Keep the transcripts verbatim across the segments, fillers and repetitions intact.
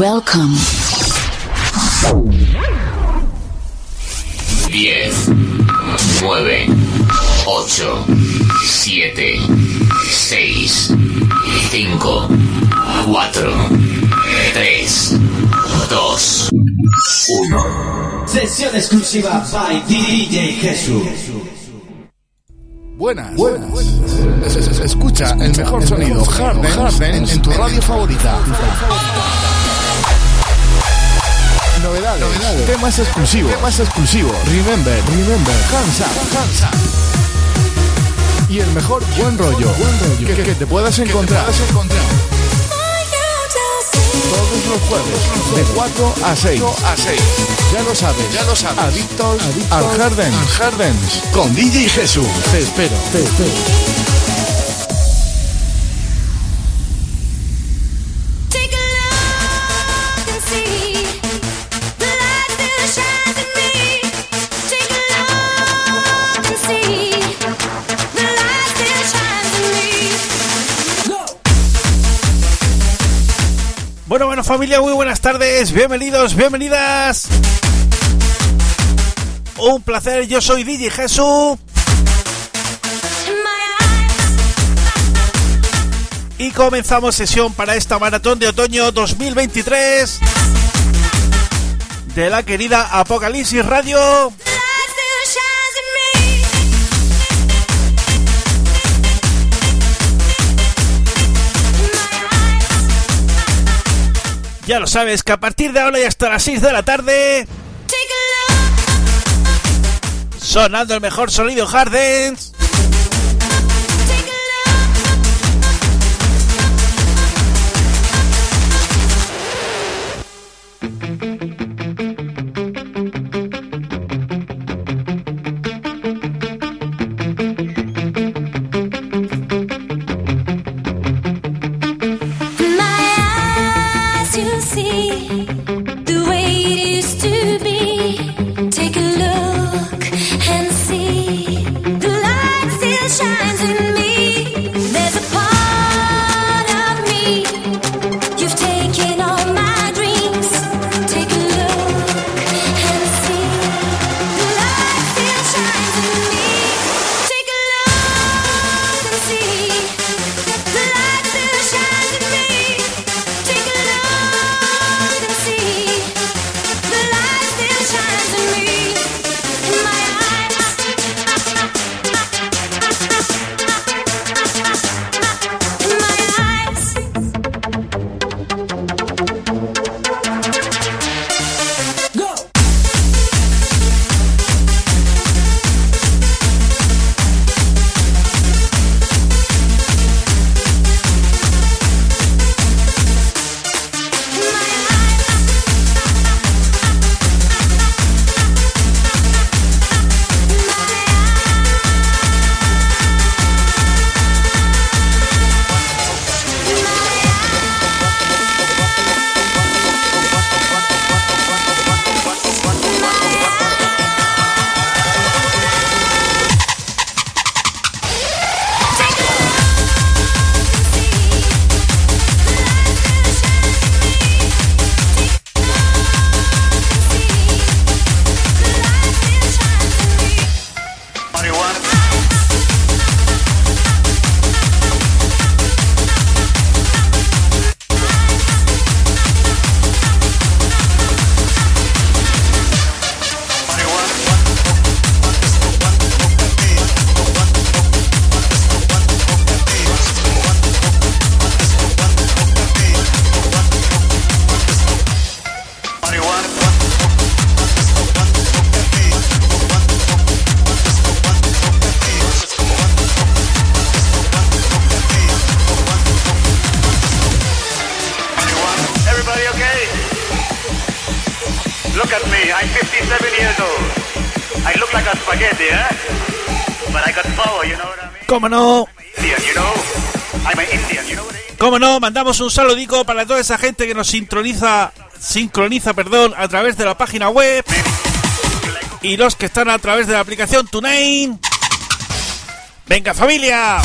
Welcome. diez, nueve, ocho, siete, seis, cinco, cuatro, tres, dos, uno. Sesión exclusiva by D J Jesús. Buenas, buenas. Escucha el mejor sonido hard dance en tu radio favorita. Novedades, Novedades, temas exclusivos, temas exclusivos. Remember, remember, hands up, hands up. Y el mejor buen rollo, buen rollo que, que te puedas encontrar. Te puedas encontrar. Todos los jueves, de cuatro a seis. Ya lo sabes, ya lo sabes. Adictos, Adictos al hard dance, al hard dance. Con D J Jesús. Te espero, te espero. Bueno, bueno familia, muy buenas tardes, bienvenidos, bienvenidas. Un placer, yo soy D J Jesús. Y comenzamos sesión para esta maratón de otoño dos mil veintitrés de la querida Apocalipsis Radio. Ya lo sabes que a partir de ahora y hasta las seis de la tarde sonando el mejor sonido hard dance. ¿Cómo no? ¿Cómo no? Mandamos un saludico para toda esa gente que nos sincroniza, sincroniza, perdón, a través de la página web y los que están a través de la aplicación TuneIn. ¡Venga, familia!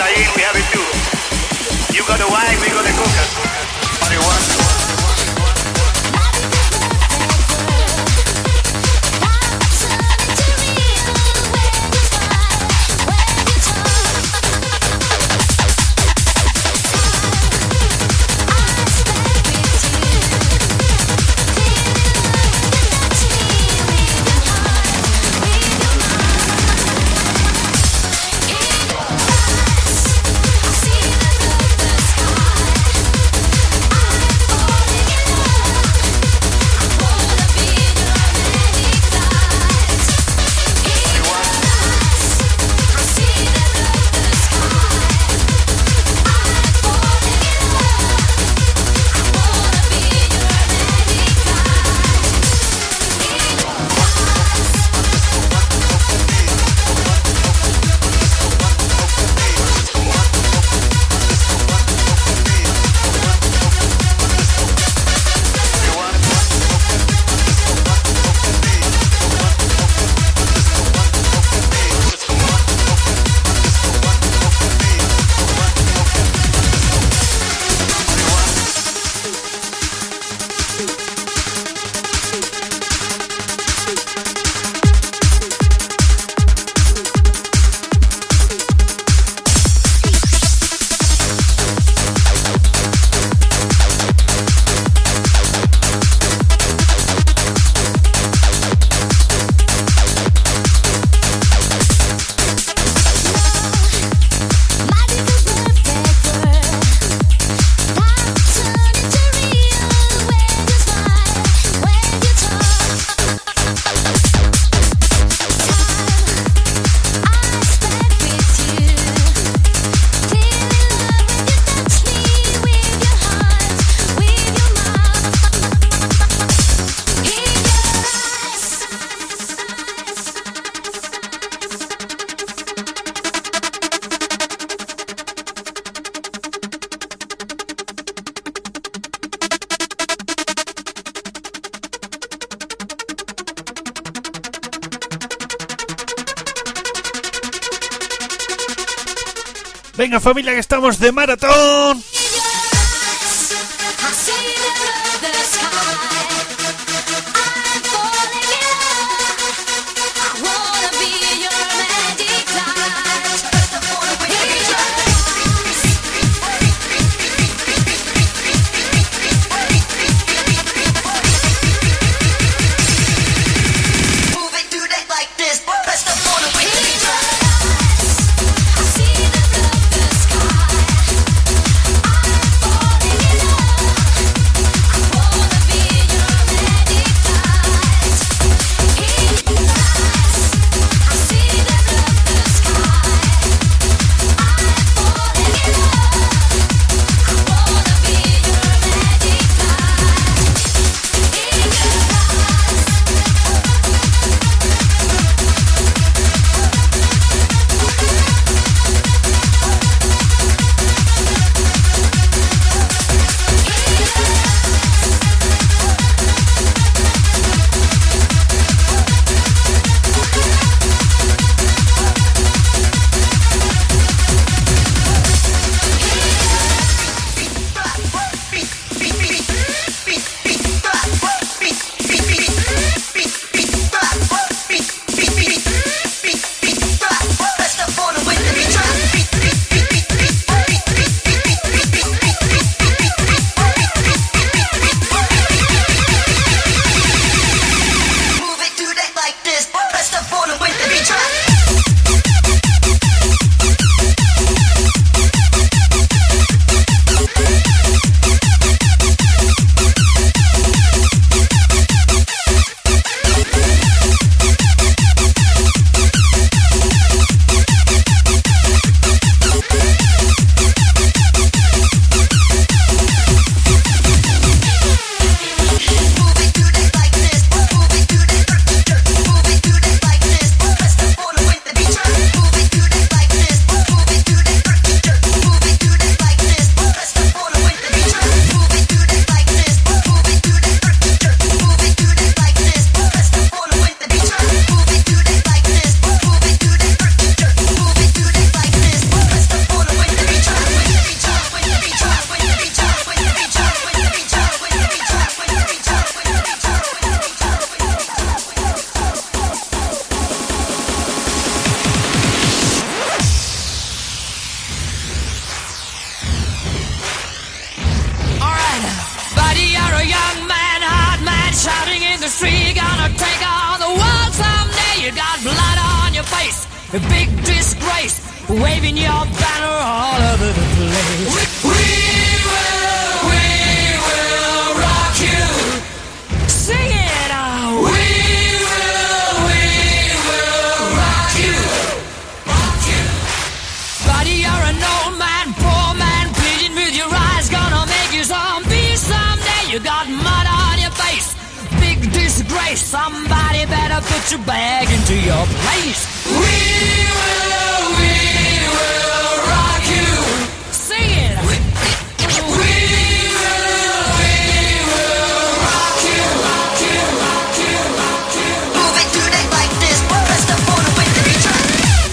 cocaine, we have it too. You got the wine, we got the coca. Marijuana. Venga familia, que estamos de maratón. I take on the world someday. You got blood on your face, a big disgrace, waving your banner all over the place. We, we will, we will rock you. Sing it out. We will, we will rock you. Rock you. Buddy, you're an old man, poor man, pleading with your eyes, gonna make you zombie someday. You got mud on your face, big disgrace. Somebody better put your bag into your place. We will, we will rock you. Sing it. We, we will, we will rock you. Rock you, rock you, rock you. Move it today like this. Press the phone away to be tracked.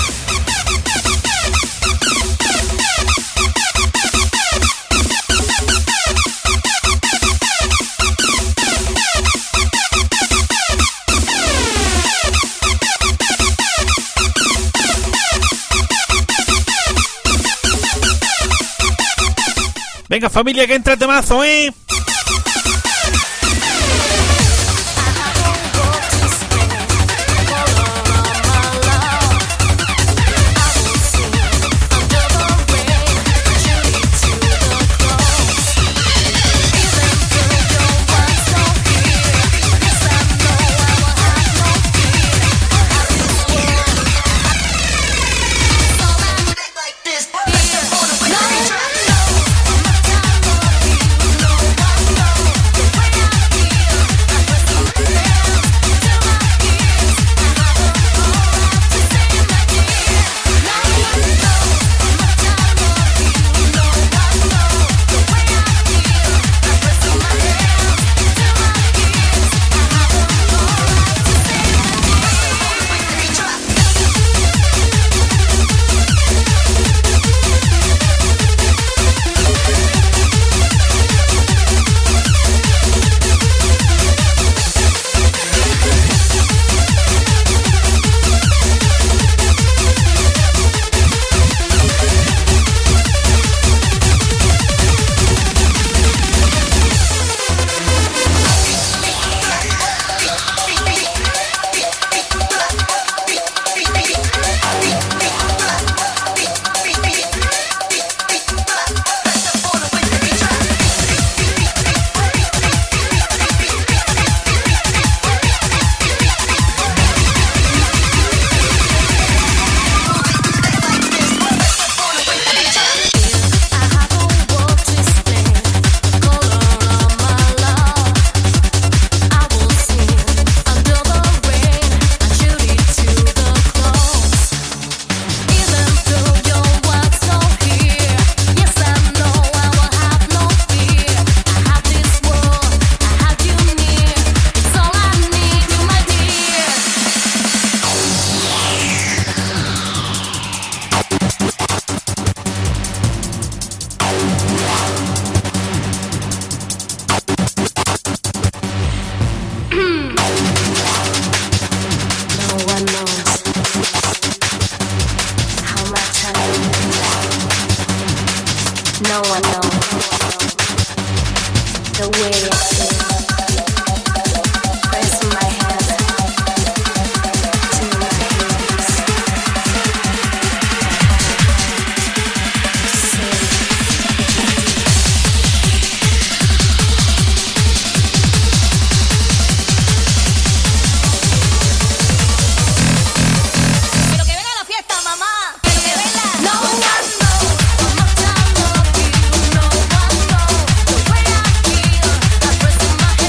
Venga, familia, que entra el temazo, ¿eh? No one knows the way I feel. Press my hand to my ears. Pero que venga la fiesta, mamá. Pero que venga. No one knows. No one knows the way I feel. I press my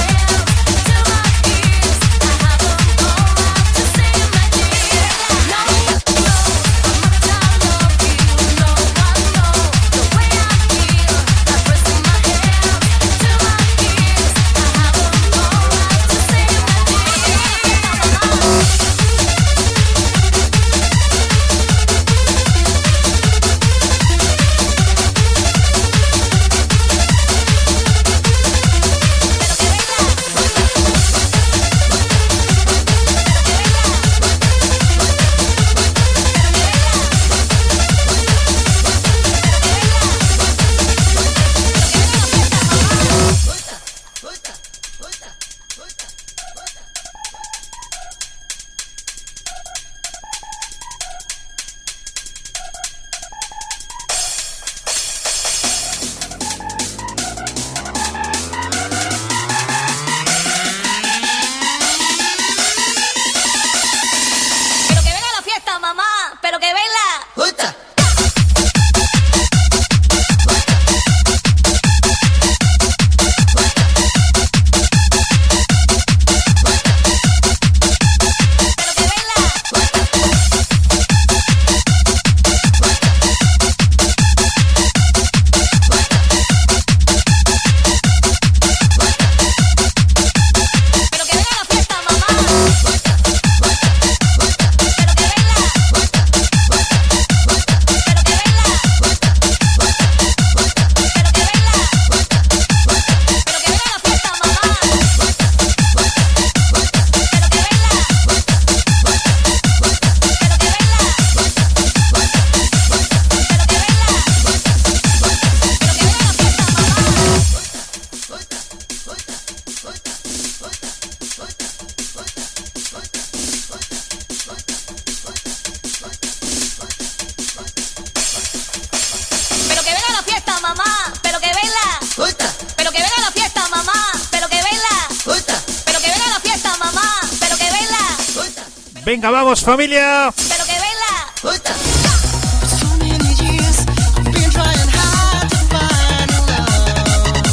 Venga, vamos, familia. Pero que baila. So many years I've been trying hard to find a love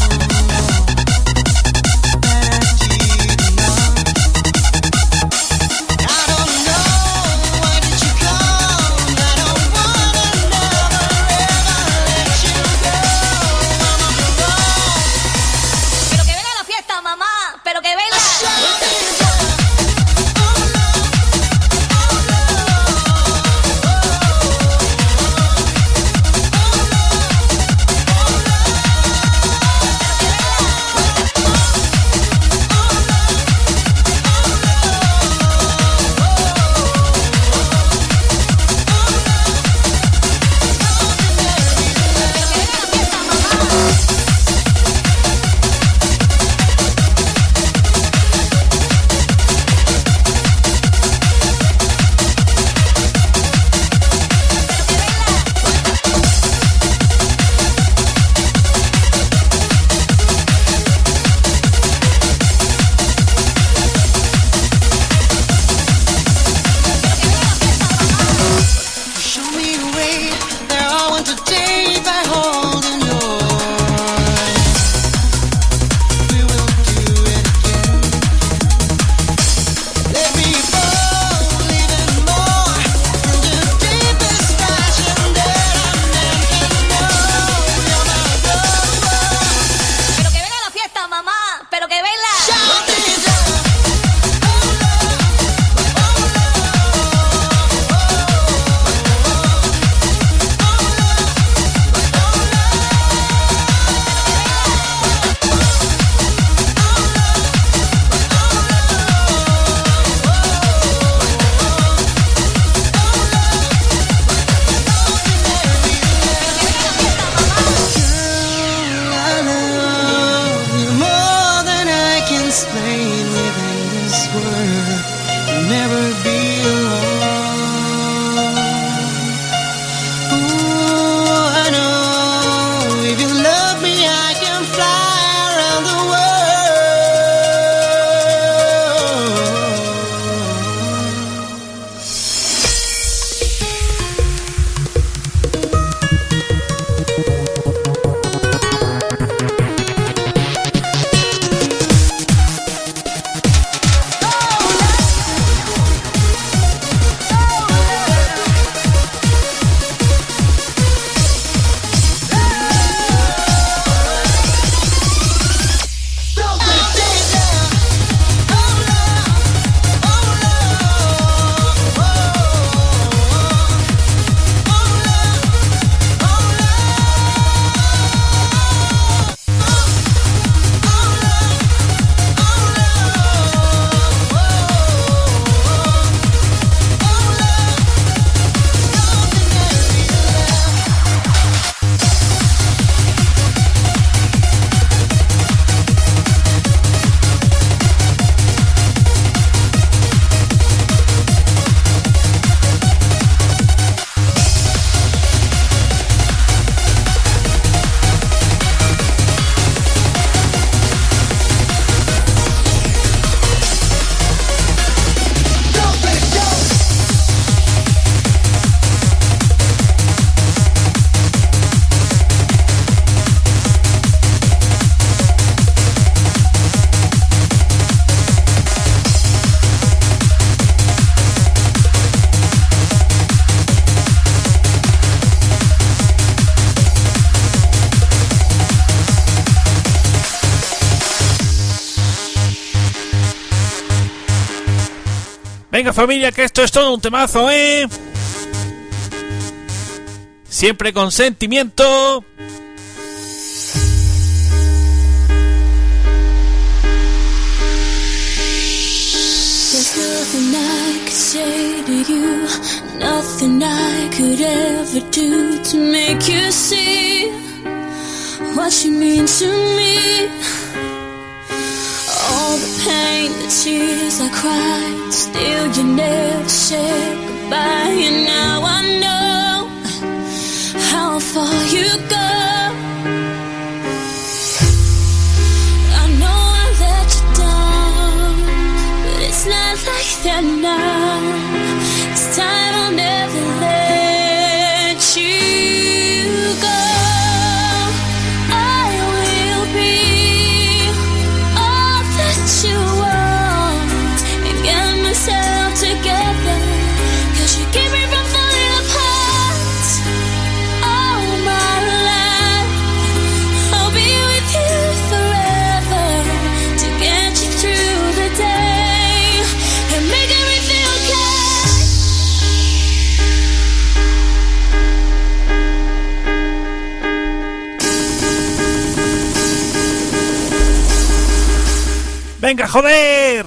that you know. I don't know why did you come. I don't wanna never ever let you go. I'm on the road. Pero que venga la fiesta, mamá. Pero que baila. Show me a way that I want to take by holding yours. We will do it again. Let me fall even more in the deepest passion that I never know. You're my lover. Pero que venga la fiesta, mamá. Pero que baila. Shout it out. I love you more than I can explain within this world. You'll never be alone. Ooh, I know if you love me, I can fly around the world. Venga, familia, que esto es todo un temazo, ¿eh? Siempre con sentimiento. There's nothing I could say to you, nothing I could ever do to make you see what you mean to me. All the pain, the tears I cried, still you never said goodbye. And now I know how far you go. I know I let you down, but it's not like that now. ¡Venga, joder!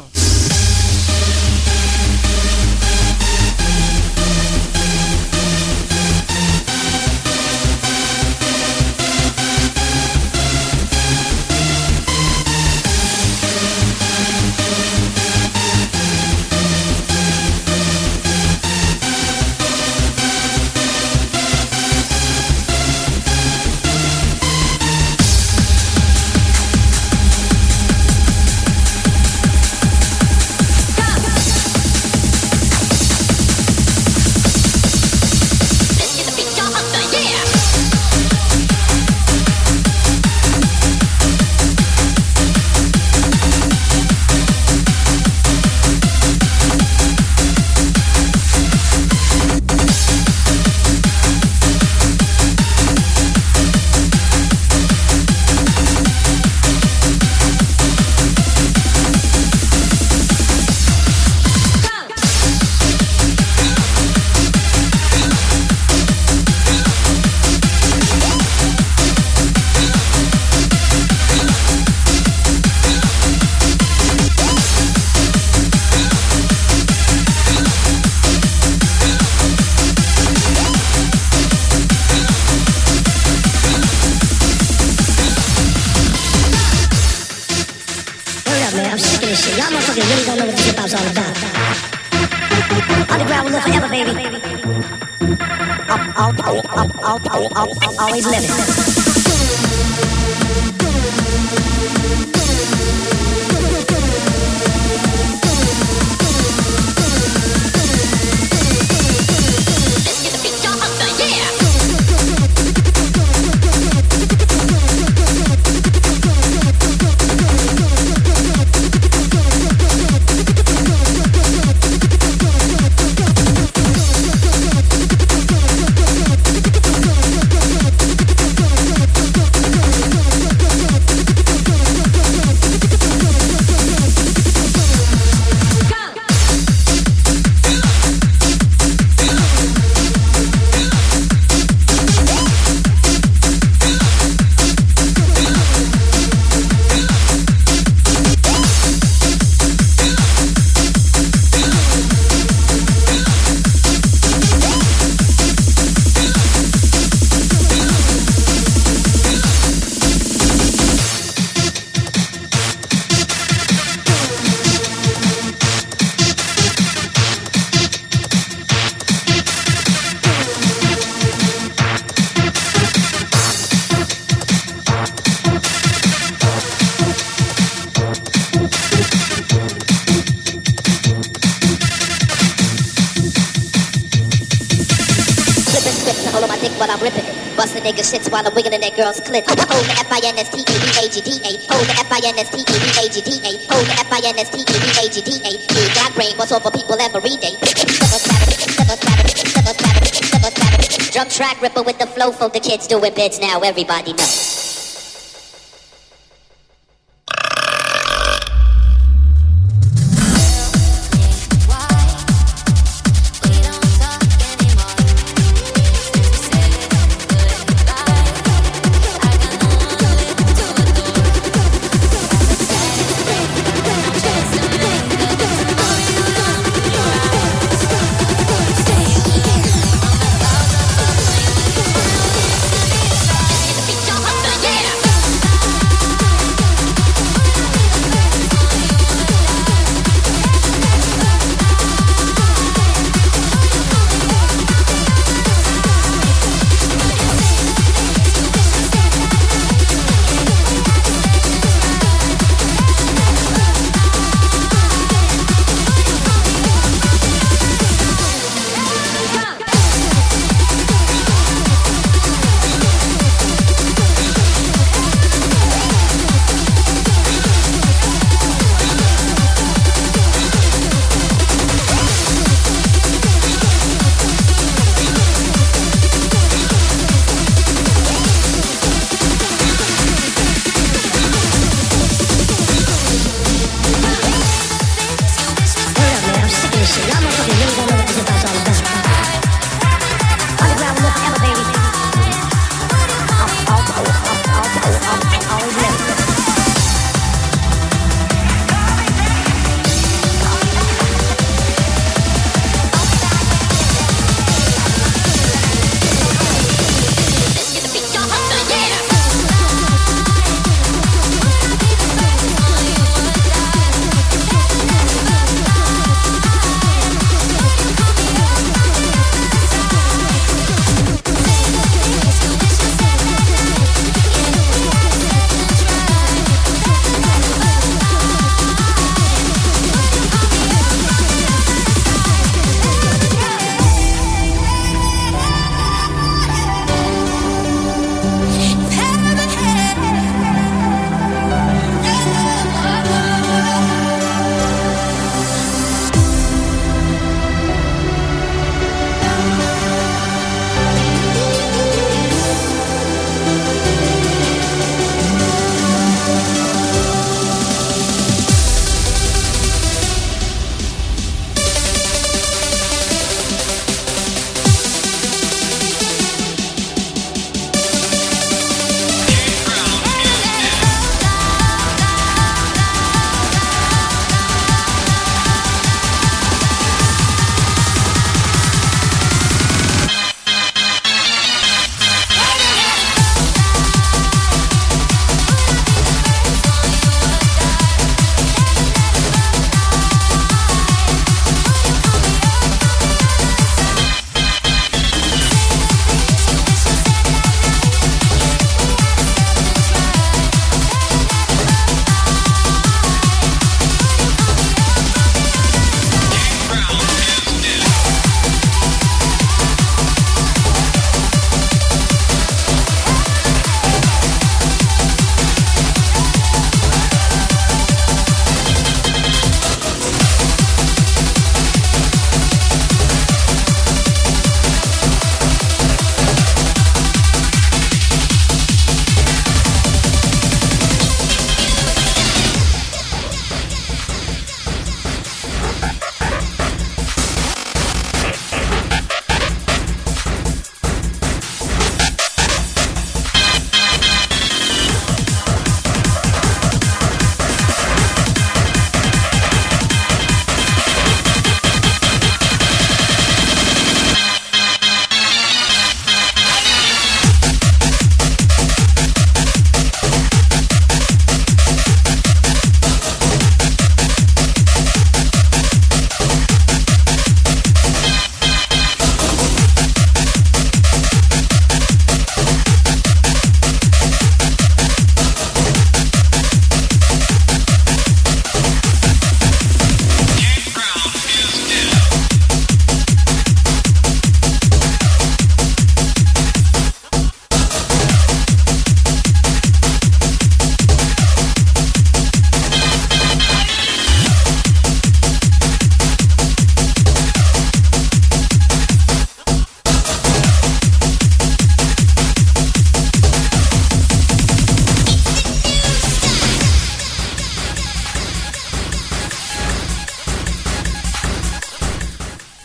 Always living. Nigga shits while I'm wiggling that girl's clit. Hold the F I N S T E B A G D A. Hold the F I N S T E B A G D A. Hold the F I N S T E B A G D A. You got brain, what's over people every day. Drum track ripper with the flow for the kids doing bids now, everybody knows. Jump up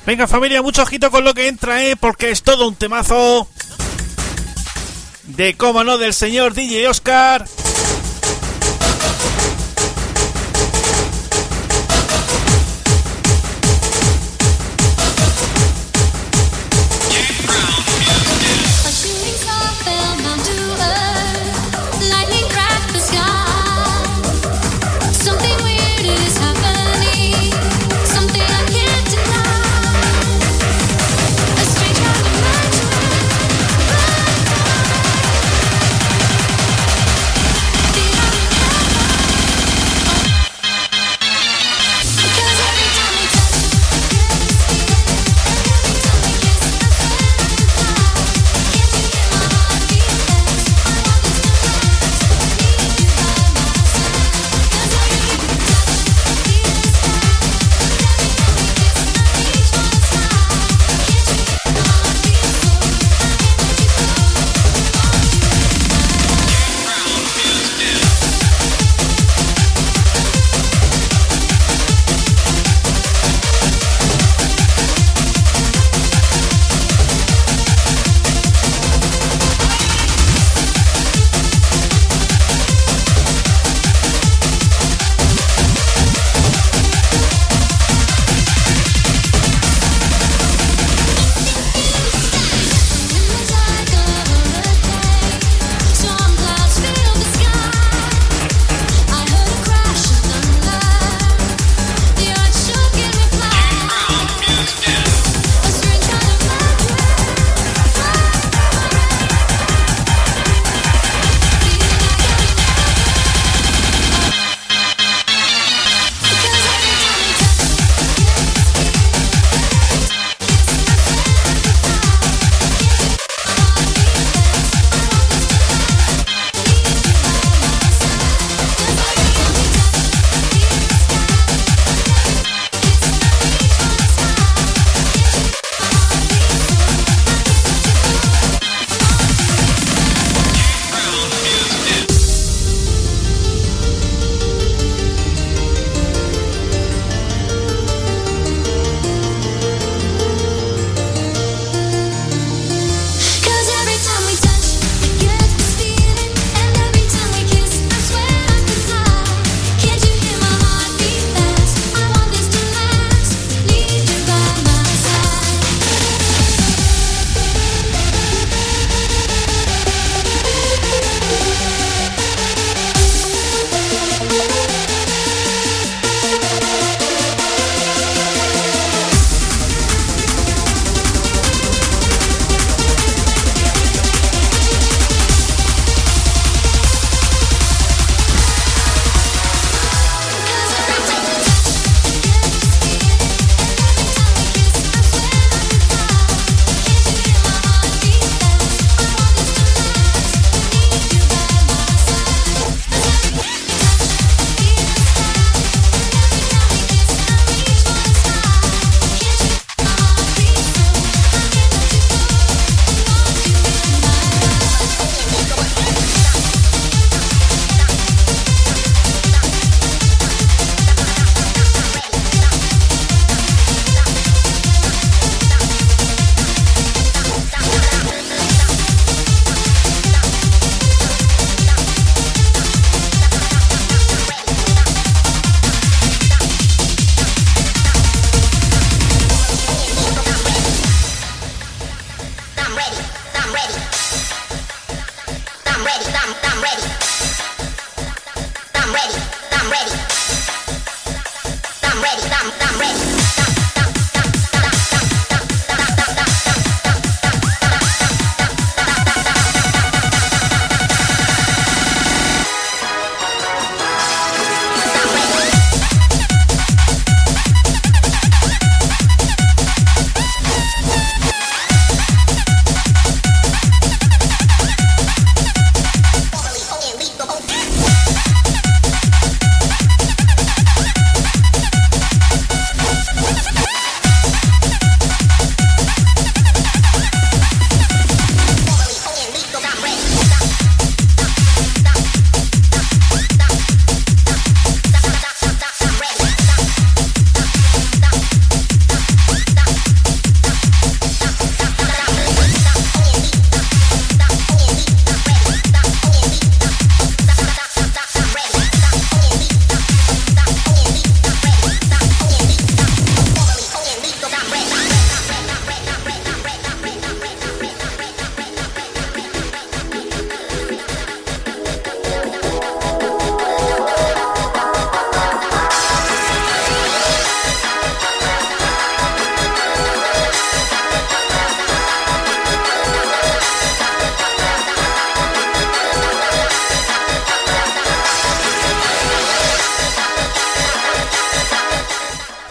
Venga, familia, mucho ojito con lo que entra, ¿eh? Porque es todo un temazo. De cómo no, del señor D J Oscar. A shooting star fell down to earth. Lightning cracked the sky. Something weird is happening. Something I can't deny. A strange kind of magic.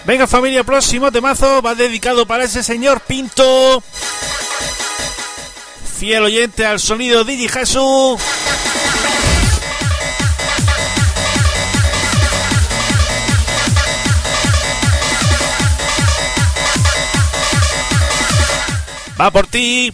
Venga familia, próximo temazo va dedicado para ese señor Pinto, fiel oyente al sonido D J Jesús. Va por ti.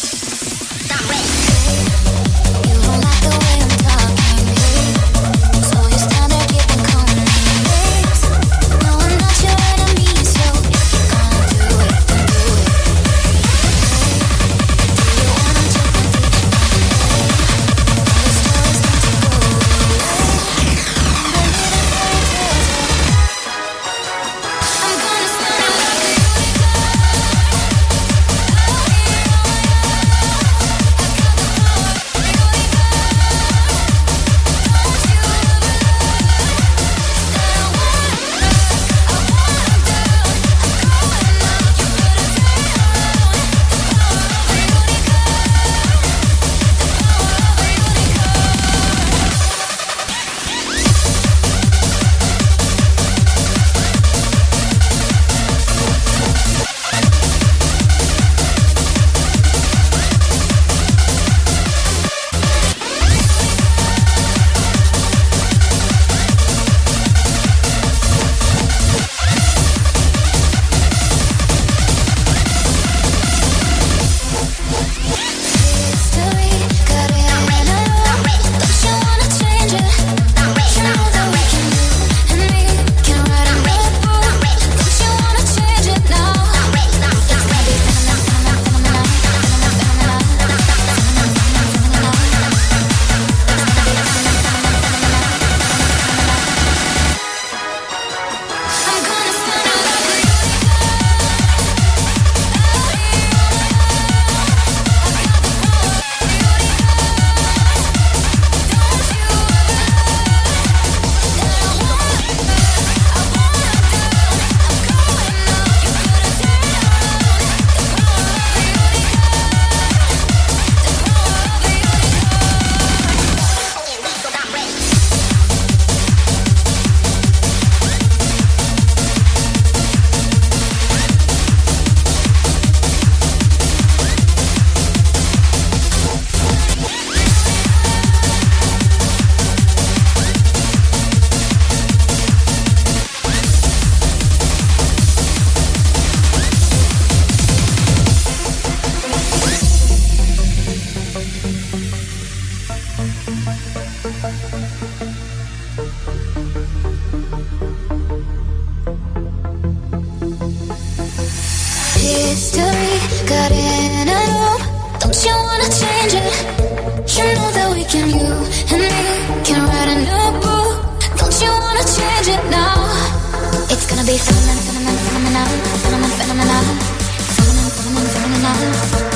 History got in a loop. Don't you wanna change it? You know that we can, you and me can write a new book. Don't you wanna change it now? It's gonna be phenomenal, phenomenal, phenomenal, phenomenal, phenomenal, phenomenal, phenomenal.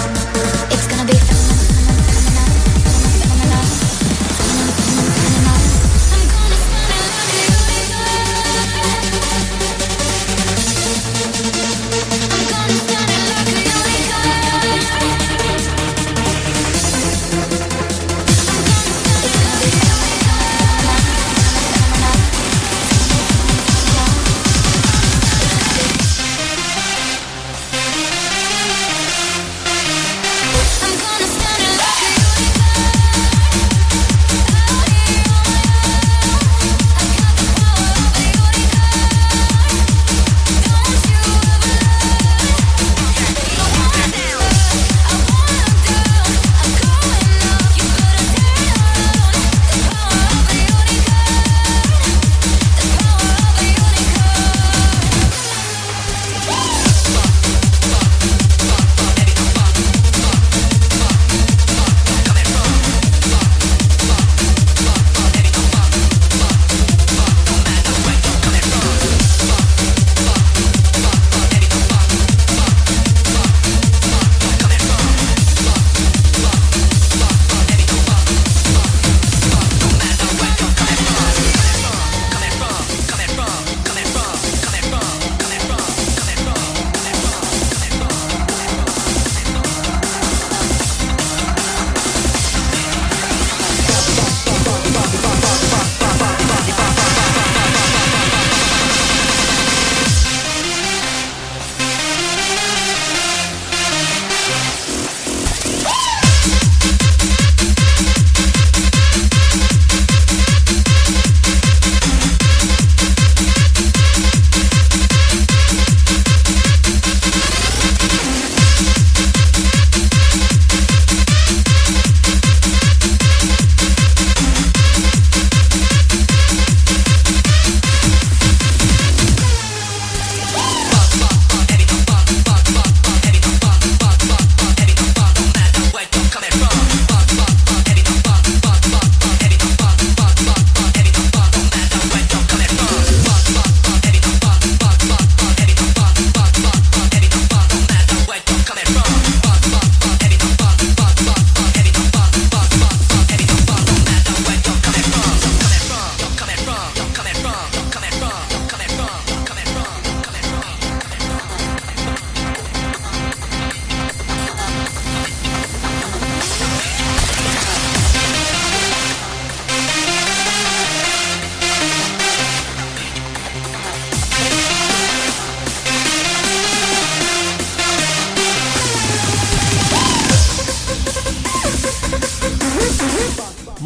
It's gonna be phenomenal, phenomenal, phenomenal, phenomenal, phenomenal. I'm gonna spend it like a I'm gonna spend it like a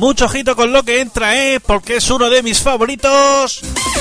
Mucho ojito con lo que entra, ¿eh? Porque es uno de mis favoritos.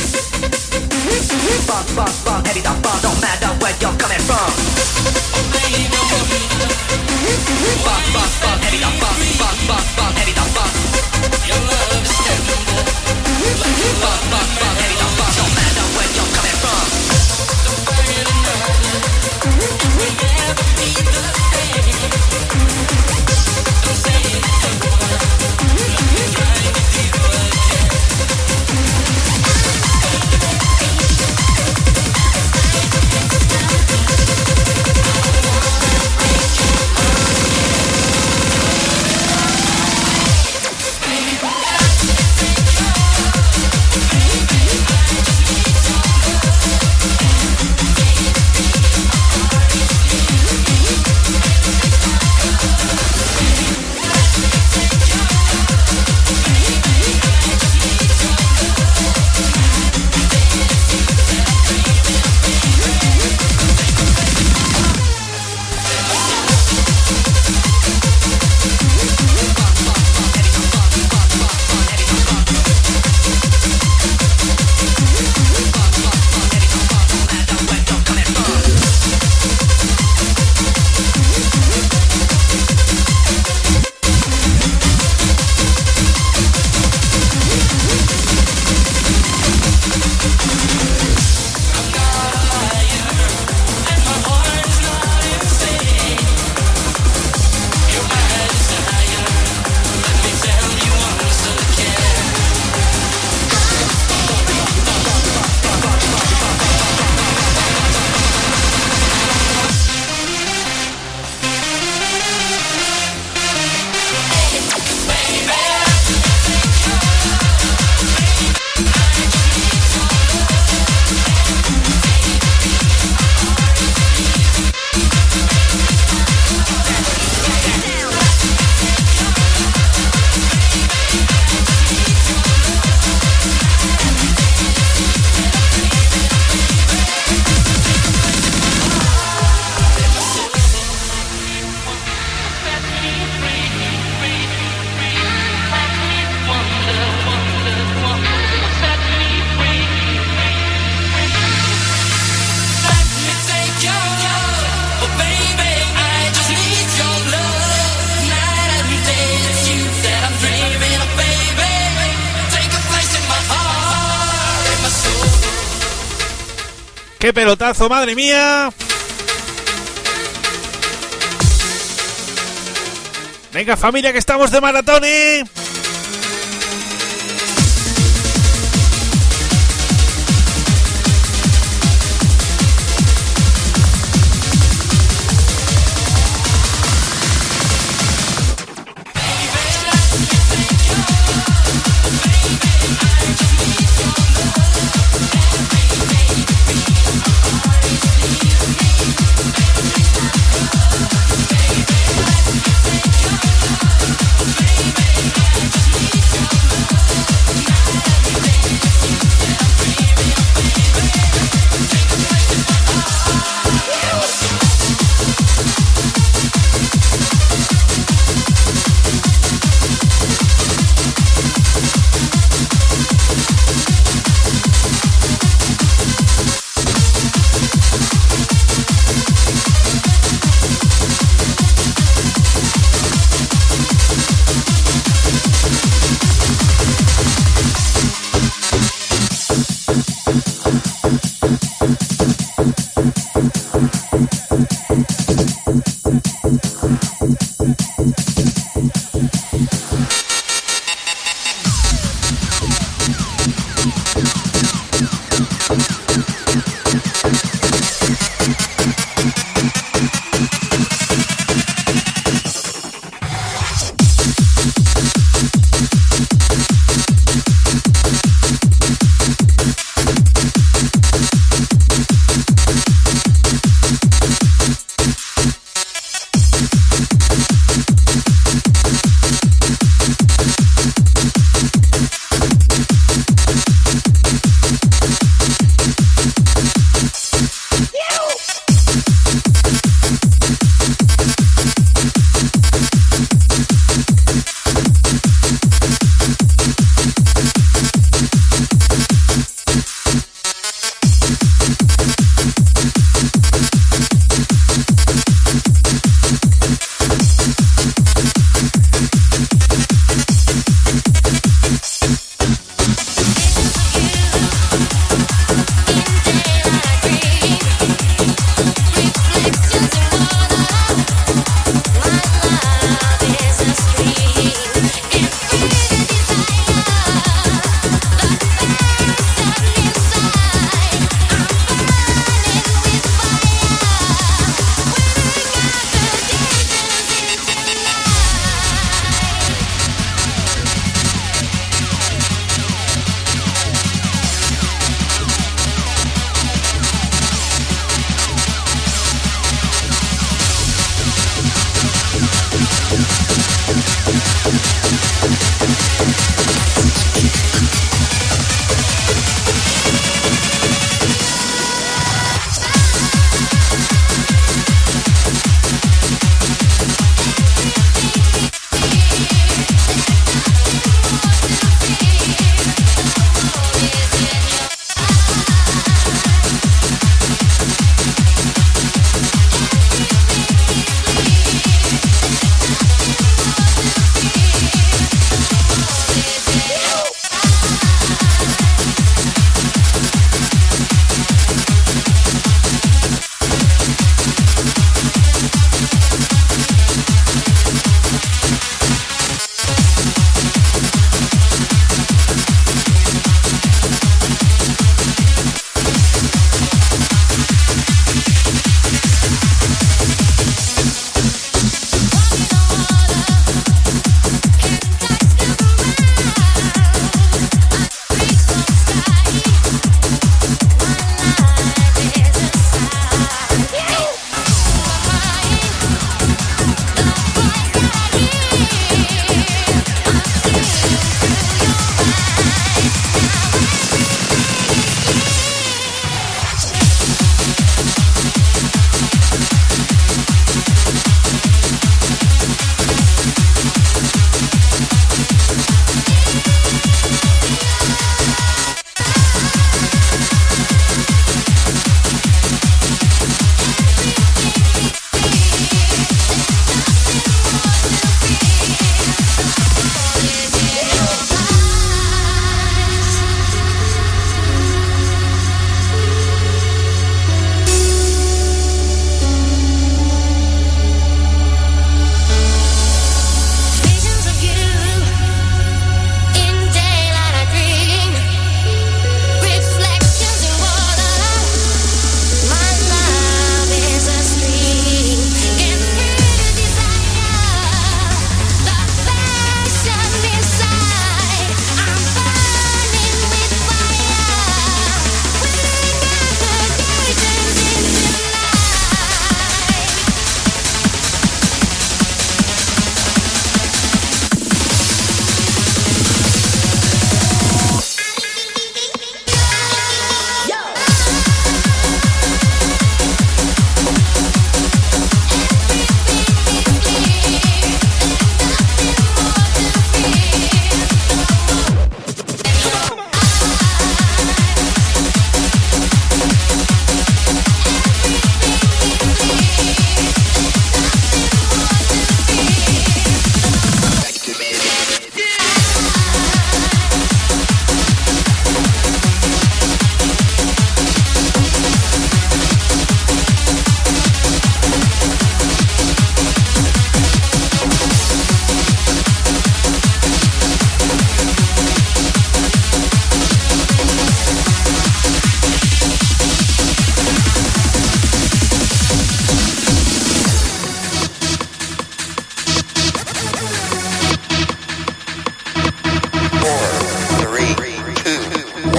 ¡Qué pelotazo, madre mía! Venga, familia, que estamos de maratón, ¿eh?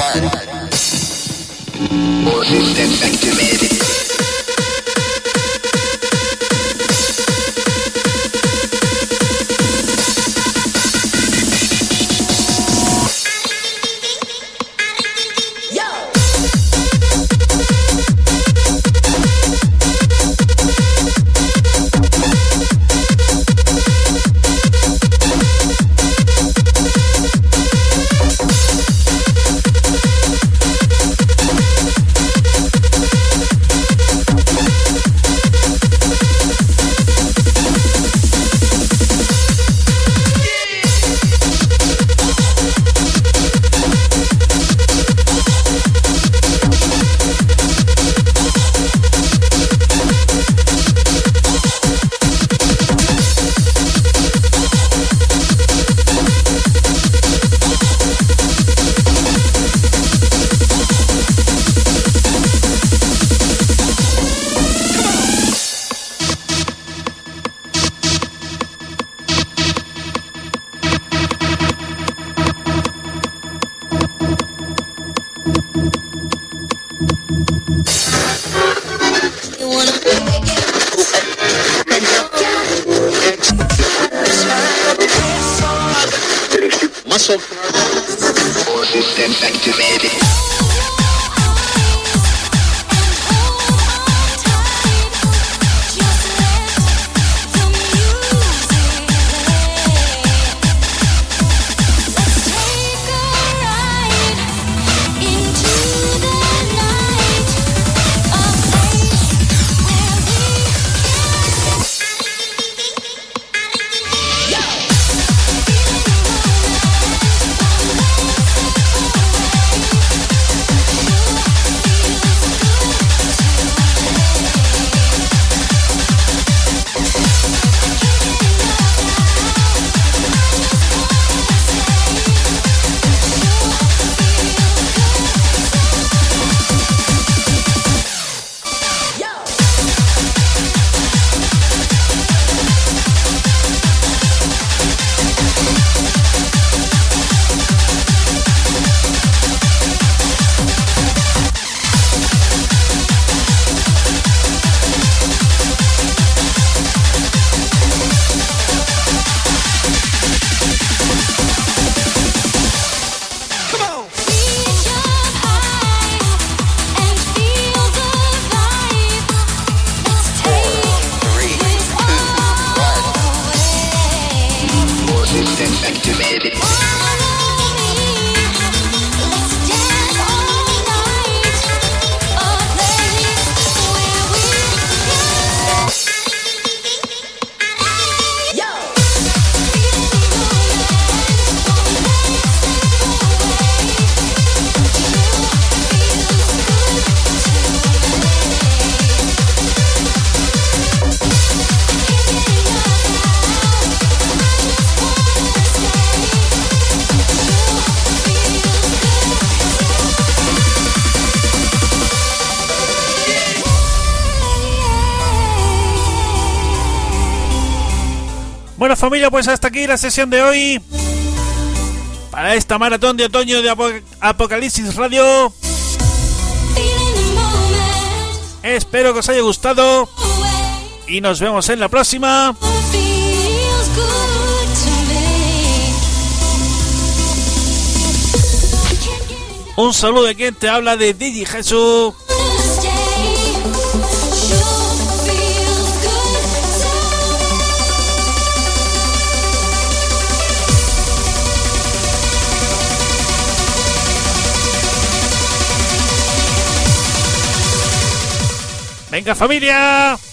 Muscle. System activated. Bueno, familia, pues hasta aquí la sesión de hoy para esta maratón de otoño de Apo- Apocalipsis Radio. Espero que os haya gustado y nos vemos en la próxima. Un saludo de quien te habla, de D J Jesús. Venga, familia.